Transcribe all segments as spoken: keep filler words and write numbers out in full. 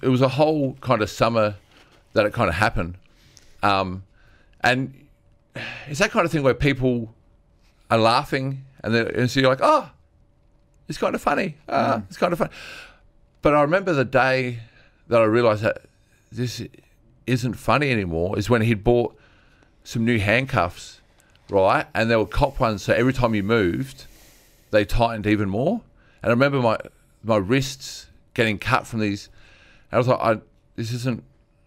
it was a whole kind of summer that it kind of happened. Um, and it's that kind of thing where people are laughing and, and so you're like, oh, it's kind of funny. Uh, mm. It's kind of fun. But I remember the day that I realised that this isn't funny anymore is when he'd bought some new handcuffs, right? And they were cop ones, so every time you moved, they tightened even more. And I remember my my wrists getting cut from these. And I was like, I, this isn't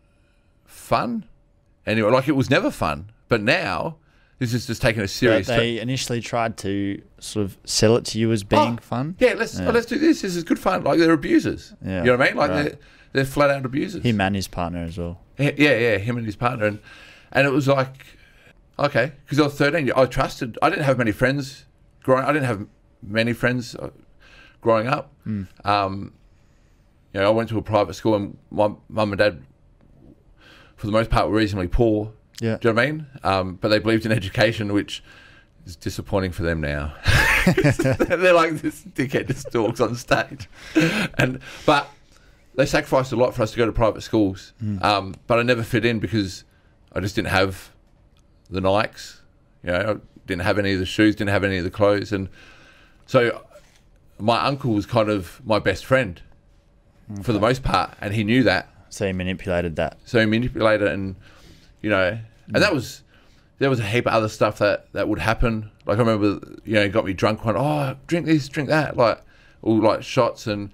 fun anyway. Like, it was never fun. But now, this is just taking a serious... But they initially tried to sort of sell it to you as being oh, fun? Yeah, let's yeah. Oh, let's do this. This is good fun. Like, they're abusers. Yeah. You know what I mean? Like, right. they're, they're flat-out abusers. Him and his partner as well. Yeah, yeah, him and his partner. And, and it was like, okay, because I was thirteen. I trusted... I didn't have many friends growing... I didn't have many friends growing up. Mm. Um, you know, I went to a private school and my mum and dad, for the most part, were reasonably poor. Yeah. Do you know what I mean? Um, but they believed in education, which is disappointing for them now. They're like, this dickhead just talks on stage. and But they sacrificed a lot for us to go to private schools. Mm. Um, but I never fit in because I just didn't have the Nikes. You know, I didn't have any of the shoes, didn't have any of the clothes. And so my uncle was kind of my best friend okay. for the most part, and he knew that. So he manipulated that. So he manipulated it and, you know... And that was, there was a heap of other stuff that, that would happen. Like I remember, you know, he got me drunk one, oh, drink this, drink that, like all like shots. And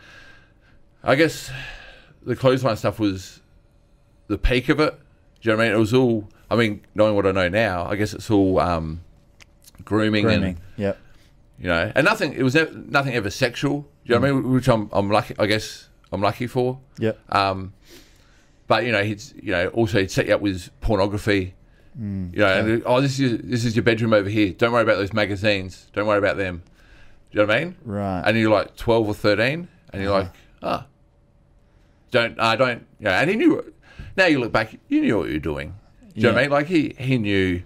I guess the clothesline stuff was the peak of it. Do you know what I mean? It was all, I mean, knowing what I know now, I guess it's all um, grooming, grooming and, yep. you know, and nothing, it was never, nothing ever sexual. Do you know what I mean? Which I'm, I'm lucky, I guess I'm lucky for. Yep. Um, but, you know, he'd, you know, also he'd set you up with pornography. Mm, you know, okay. and, oh, this is this is your bedroom over here. Don't worry about those magazines. Don't worry about them. Do you know what I mean? Right. And you're like twelve or thirteen, and you're uh-huh. like, ah, oh, don't, I don't. Yeah. You know, and he knew. Now you look back, you knew what you were doing. Do you yeah. know what I mean? Like he, he knew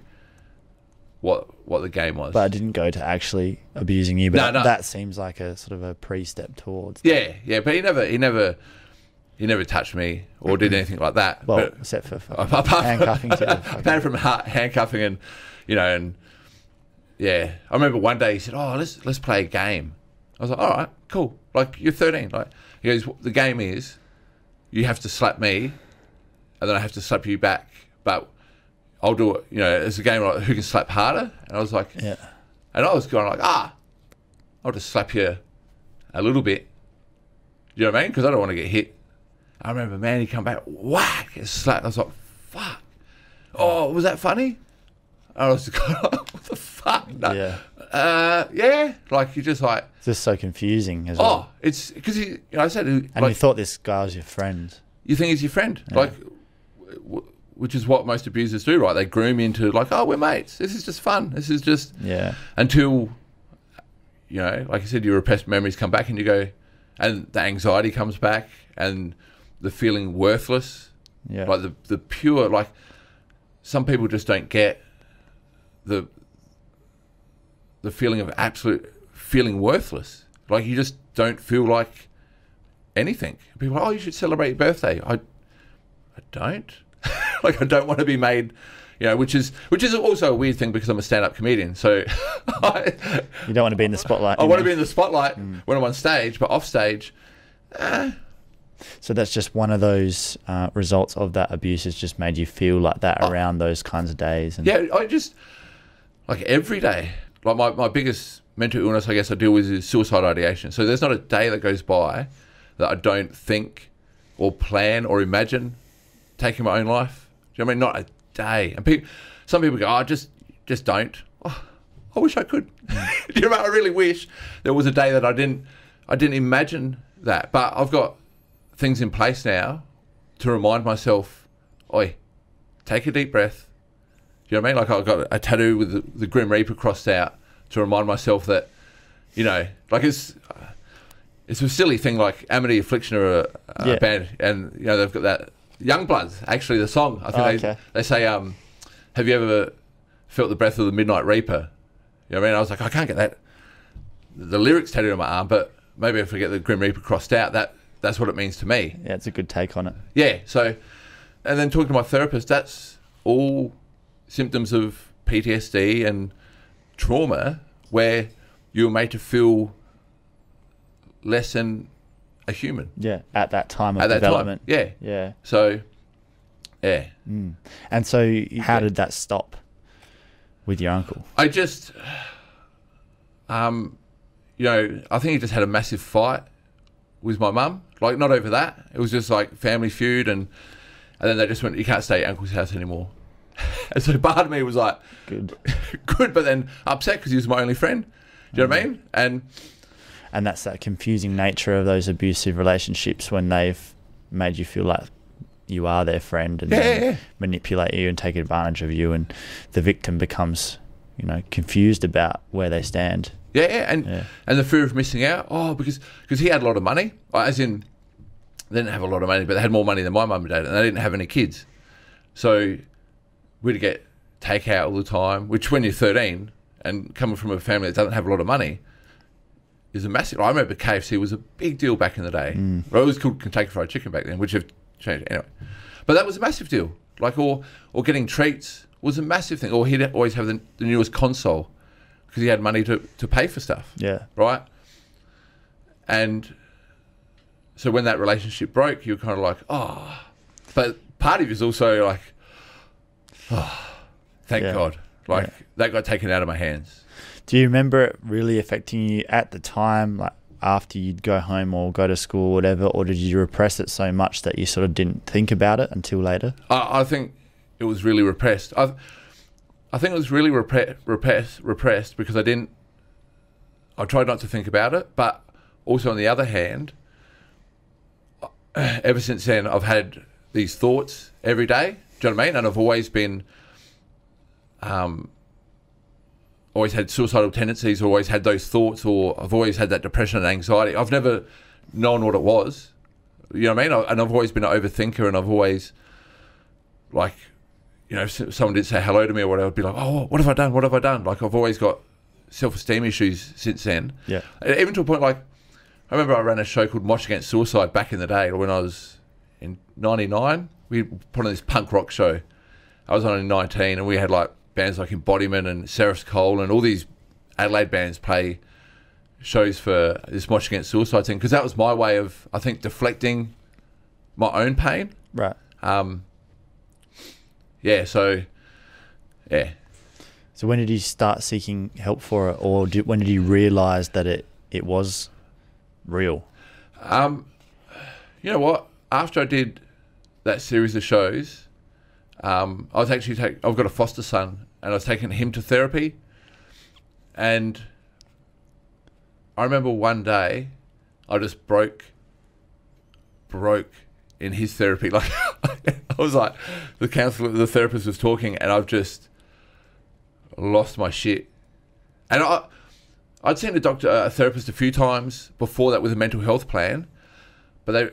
what what the game was. But I didn't go to actually abusing you. But no, no. that seems like a sort of a pre-step towards. Yeah, yeah. But he never, he never. He never touched me or did anything like that. Well, but, except for, for apart, handcuffing. Apart from handcuffing and, you know, and yeah. I remember one day he said, oh, let's let's play a game. I was like, all right, cool. Like, you're thirteen. Like, he goes, the game is you have to slap me and then I have to slap you back. But I'll do it, you know, it's a game like who can slap harder. And I was like, yeah. And I was going like, ah, I'll just slap you a little bit. You know what I mean? Because I don't want to get hit. I remember, man, he come back, whack, and slapped. I was like, fuck. Oh, was that funny? I was like, what the fuck? No. Yeah. Uh, yeah. Like, you just like... It's just so confusing as oh, well. Oh, it's... Because, you know, I said... And like, you thought this guy was your friend. You think he's your friend. Yeah. Like, w- which is what most abusers do, right? They groom into, like, oh, we're mates. This is just fun. This is just... Yeah. Until, you know, like I said, your repressed memories come back and you go... And the anxiety comes back and... the feeling worthless, yeah. like the the pure, like some people just don't get the the feeling of absolute feeling worthless. Like you just don't feel like anything. People are like, oh, you should celebrate your birthday. I I don't. Like I don't want to be made, you know, which is which is also a weird thing because I'm a stand-up comedian. So I, you don't want to be in the spotlight. I want to be in the spotlight mm. when I'm on stage, but off stage. Eh, So that's just one of those uh, results of that abuse has just made you feel like that oh, around those kinds of days. And yeah, I just, like every day, like my, my biggest mental illness I guess I deal with is suicide ideation. So there's not a day that goes by that I don't think or plan or imagine taking my own life. Do you know what I mean? Not a day. And people, some people go, oh, just, just don't. Oh, I wish I could. Mm. Do you know what I really wish there was a day that I didn't, I didn't imagine that. But I've got things in place now to remind myself, oi, take a deep breath. Do you know what I mean? Like I've got a tattoo with the, the Grim Reaper crossed out to remind myself that, you know, like it's it's a silly thing like Amity Affliction are a, a yeah. band and, you know, they've got that Youngbloods, actually the song. I think oh, they, okay. they say, um, have you ever felt the breath of the Midnight Reaper? You know what I mean? I was like, I can't get that, the lyrics tattooed on my arm, but maybe if I get the Grim Reaper crossed out, that that's what it means to me. Yeah, it's a good take on it. Yeah. So, and then talking to my therapist, that's all symptoms of P T S D and trauma where you're made to feel less than a human. Yeah, at that time of At that development. time. Yeah. Yeah. So, yeah. Mm. And so how did that stop with your uncle? I just, um, you know, I think he just had a massive fight with my mum. Like, not over that. It was just like family feud, and and then they just went, you can't stay at Uncle's house anymore. And so part of me was like, Good. good, but then upset because he was my only friend. Do you know what I mean? And And that's that confusing nature of those abusive relationships when they've made you feel like you are their friend and Yeah, then yeah, yeah. manipulate you and take advantage of you, and the victim becomes, you know, confused about where they stand. yeah, yeah, and Yeah. and the fear of missing out. Oh, because because he had a lot of money, as in they didn't have a lot of money, but they had more money than my mum and dad, and they didn't have any kids. So we'd get takeout all the time, which when you're thirteen and coming from a family that doesn't have a lot of money is a massive. I remember K F C was a big deal back in the day. Mm. Well, it was called Kentucky Fried Chicken back then, which have changed anyway. But that was a massive deal. Like, or or getting treats was a massive thing. Or he'd always have the, the newest console because he had money to, to pay for stuff. Yeah. Right? And so when that relationship broke, you were kind of like, oh. But part of you is also like, oh, thank Yeah. God. Like, Yeah. that got taken out of my hands. Do you remember it really affecting you at the time, like after you'd go home or go to school or whatever, or did you repress it so much that you sort of didn't think about it until later? I, I think it was really repressed. I, I think it was really repre- repressed, repressed because I didn't. I tried not to think about it, but also on the other hand, ever since then I've had these thoughts every day. Do you know what I mean? And I've always been, um, always had suicidal tendencies, or always had those thoughts, or I've always had that depression and anxiety. I've never known what it was. You know what I mean? I, and I've always been an overthinker, and I've always, like, you know, if someone did say hello to me or whatever, I'd be like, oh, what have I done? What have I done? Like, I've always got self-esteem issues since then. Yeah. And even to a point, like, I remember I ran a show called Mosh Against Suicide back in the day when I was in ninety-nine. We put on this punk rock show. I was only nineteen, and we had, like, bands like Embodiment and Seraph Cole and all these Adelaide bands play shows for this Mosh Against Suicide thing, because that was my way of, I think, deflecting my own pain. Right. Um, yeah, so, yeah. So when did you start seeking help for it, or did, when did you realise that it, it was real? Um, you know what? After I did that series of shows, um, I was actually take, I've got a foster son, and I was taking him to therapy, and I remember one day I just broke, broke in his therapy. Like, I was like, the counsellor, the therapist was talking, and I've just lost my shit. And I, I'd seen a doctor, a therapist a few times before that with a mental health plan, but they,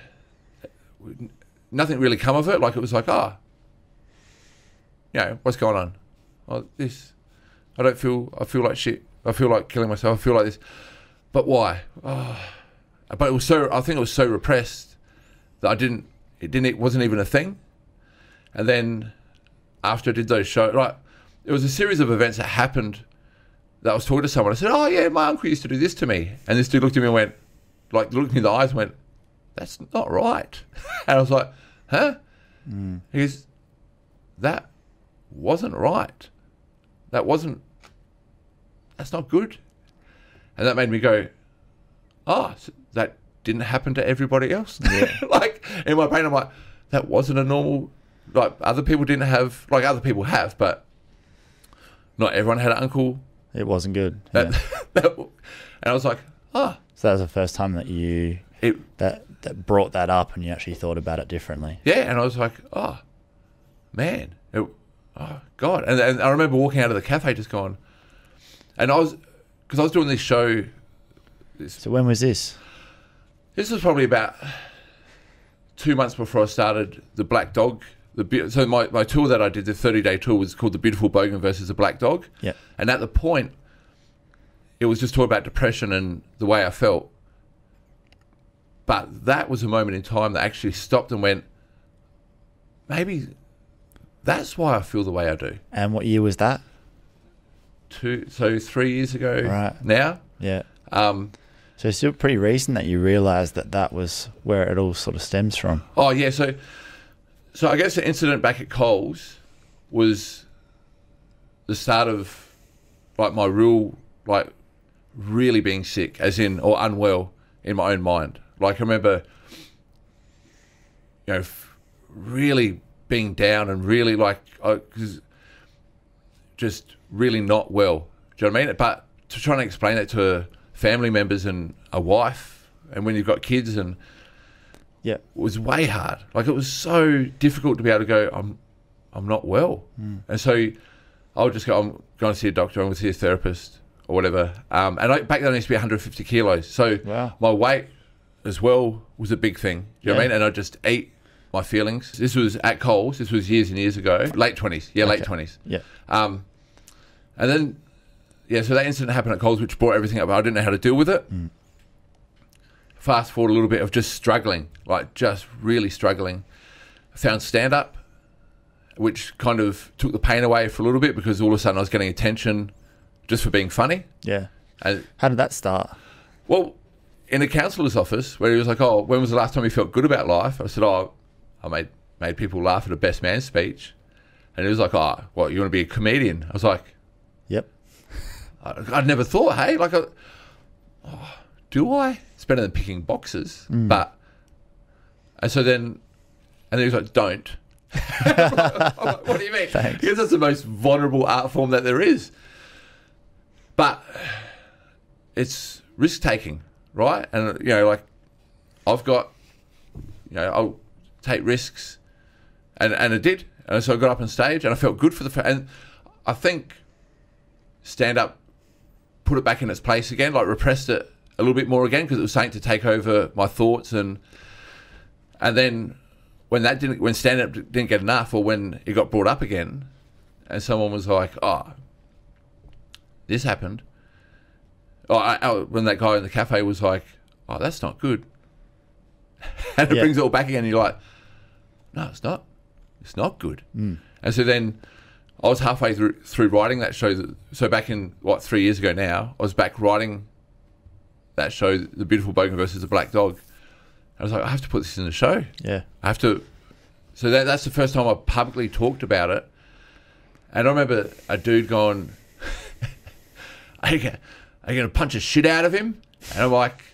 nothing really come of it. Like, it was like, ah, oh, you know, what's going on? Oh, this, I don't feel, I feel like shit. I feel like killing myself. I feel like this. But why? Oh. But it was so, I think it was so repressed that I didn't, it didn't, it wasn't even a thing. And then after I did those shows, like, it was a series of events that happened that I was talking to someone. I said, oh yeah, my uncle used to do this to me. And this dude looked at me and went, like, looked me in the eyes and went, that's not right. And I was like, huh? Mm. He goes, that wasn't right. That wasn't, that's not good. And that made me go, oh, so that didn't happen to everybody else. Yeah. Like, in my brain, I'm like, that wasn't a normal, like, other people didn't have, like, other people have, but not everyone had an uncle. It wasn't good. That, Yeah. that, and I was like, oh. So that was the first time that you, it, that, that brought that up and you actually thought about it differently. Yeah, and I was like, oh, man. It, oh, God. And, and I remember walking out of the cafe just going, and I was, because I was doing this show. This, So when was this? This was probably about two months before I started the Black Dog. The So my, my tour that I did, the thirty-day tour, was called The Beautiful Bogan versus the Black Dog. Yeah. And at the point, it was just talking about depression and the way I felt. But that was a moment in time that actually stopped and went, maybe that's why I feel the way I do. And what year was that? Two, so three years ago Right. now. Yeah. Um, So it's still pretty recent that you realised that that was where it all sort of stems from. oh, yeah. So, so I guess the incident back at Coles was the start of like my real, like really being sick, as in, or unwell in my own mind. Like I remember, you know, f- really being down and really like, I, cause just really not well. Do you know what I mean? But to try and explain it to family members and a wife, and when you've got kids, and Yeah. it was way hard. Like it was so difficult to be able to go, I'm, I'm not well, Mm. and so I would just go, I'm going to see a doctor, I'm going to see a therapist or whatever. Um, and I, back then I used to be one hundred fifty kilos, so Wow. my weight as well was a big thing. You know what I Yeah. mean? And I just ate my feelings. This was at Coles. This was years and years ago. Late twenties. Yeah, late Okay. twenties. Yeah. Um, and then, yeah, so that incident happened at Coles, which brought everything up. But I didn't know how to deal with it. Mm. Fast forward a little bit of just struggling, like just really struggling. I found stand-up, which kind of took the pain away for a little bit, because all of a sudden I was getting attention just for being funny. Yeah. And How did that start? well, in a counsellor's office, where he was like, oh, when was the last time you felt good about life? I said, oh, I made made people laugh at a best man speech. And he was like, oh, what, you want to be a comedian? I was like, Yep. I- I'd never thought, hey, like, I, oh, do I? It's better than picking boxes. Mm. But, and so then, and then he was like, don't. I'm like, what do you mean? Thanks. Because that's the most vulnerable art form that there is. But it's risk taking, right? And, you know, like, I've got, you know, I'll take risks. And, and I did. And so I got up on stage and I felt good for the, fa- and I think stand up put it back in its place again, like repressed it a little bit more again, because it was starting to take over my thoughts. And and then when that didn't, when stand up didn't get enough, or when it got brought up again, and someone was like, oh, this happened. Oh, I, I, when that guy in the cafe was like, oh, that's not good. And it Yeah. brings it all back again, and you're like, no, it's not. It's not good. Mm. And so then I was halfway through, through writing that show. That, so back in, what, three years ago now, I was back writing that show, The Beautiful Bogan versus the Black Dog. I was like, I have to put this in the show. Yeah. I have to. So that, that's the first time I publicly talked about it. And I remember a dude going, are you going to punch a shit out of him? And I'm like,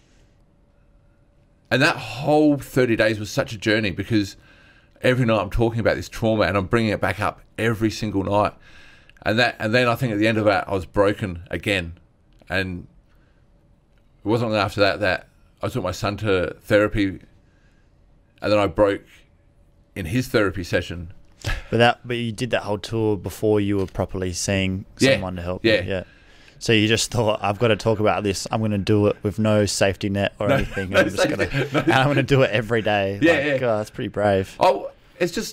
and that whole thirty days was such a journey, because every night I'm talking about this trauma and I'm bringing it back up every single night. And that, and then I think at the end of that, I was broken again. And it wasn't long after that that I took my son to therapy, and then I broke in his therapy session. But that, but you did that whole tour before you were properly seeing Yeah. someone to help Yeah. you. Yeah. So you just thought, I've got to talk about this. I'm going to do it with no safety net or No- anything. no I'm just safety- gonna, no. and I'm going to do it every day. Yeah, Like, yeah. God, that's pretty brave. Oh, it's just,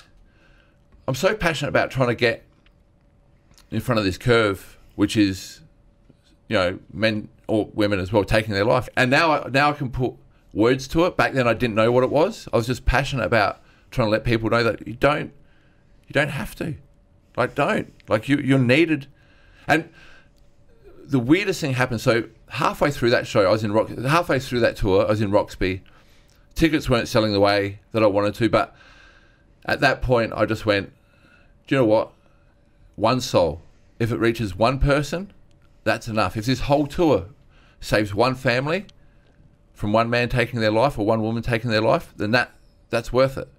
I'm so passionate about trying to get in front of this curve, which is, you know, men or women as well taking their life. And now, I, now I can put words to it. Back then, I didn't know what it was. I was just passionate about trying to let people know that you don't, you don't have to, like, don't, like you, you're needed. And the weirdest thing happened. So halfway through that show, I was in Rock. Halfway through that tour, I was in Roxby. Tickets weren't selling the way that I wanted to, but at that point, I just went, do you know what? One soul. If it reaches one person, that's enough. If this whole tour saves one family from one man taking their life or one woman taking their life, then that that's worth it.